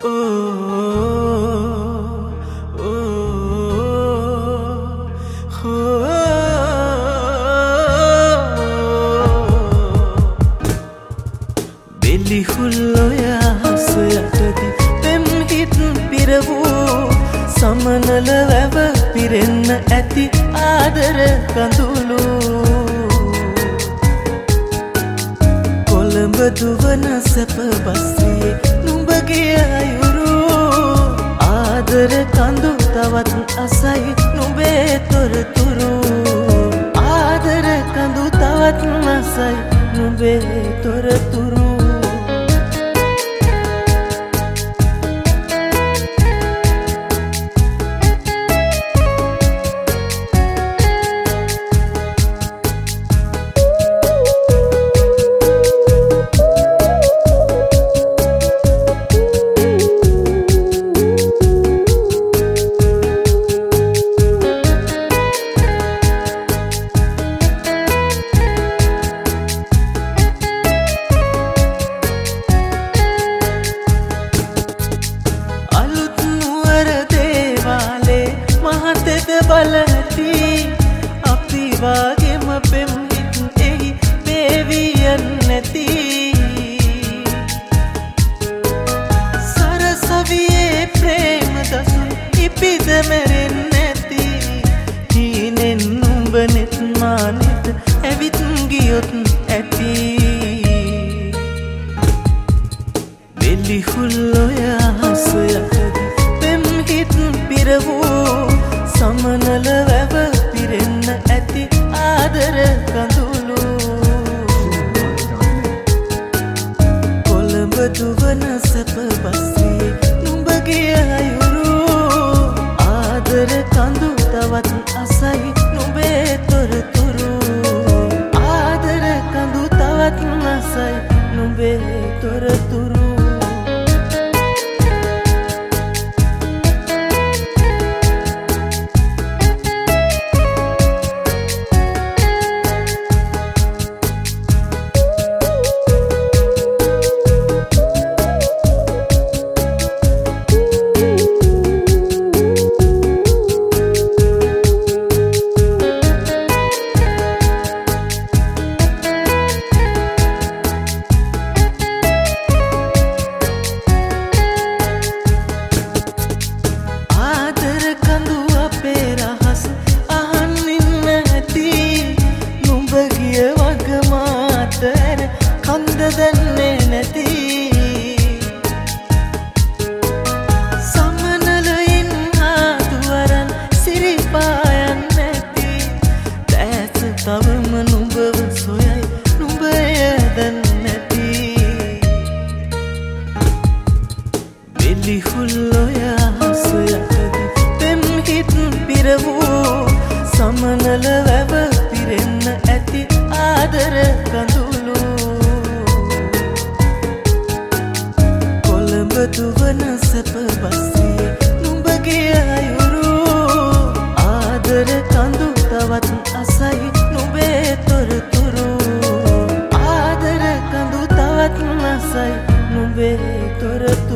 සමනල වැව පිරෙන්න ඇති ආදර කඳුළු කොළඹ දුවන සැප බස්සේ නුඹගේ අයුරු ආදර කඳු තවත් අසයි නුඹේ තොරතුරු ආදර කඳු තවත් අසයි නුඹේ තොරතුරු බලති අපි වාගේම පෙම්විත් එහි දේවියන් නැති සරසවියේ ප්‍රේම දසුන් ඉපිද මැරෙන් නැති හීනෙන් නුඹ නෙත් මානෙත් ඇවිත් ගියොත් ඇති වෙලිහුල්ලොය හසයටද පෙම්හිත් පිරවූ සමනල වැව පිරෙන්න ඇති ආදර කඳුළු කොළඹ දුවන සැප බස්සේ නුඹගේ අයුරු ආදර කඳු තවත් අසයි නුඹේ තොරතුරු ආදර කඳු තවත් අසයි නුඹේ තොරතුරු කන්ද දන්නේ නැති සමනලයින් ආතුවරන් සිරිපායන් නැති දැස තවම නුඹව සොයයි නුඹය දන්නේ නැති වෙලිහුල්ලොය හසයටද පෙම්හිත් පිරවූ සමනල වැව පිරෙන්න ඇති ආදර කඳුළු දුවන සැප බස්සේ නුඹගේ අයුරු ආදර කඳු තවත් අසයි නුඹේ තොරතුරු ආදර කඳු තවත් අසයි නුඹේ තොරතුරු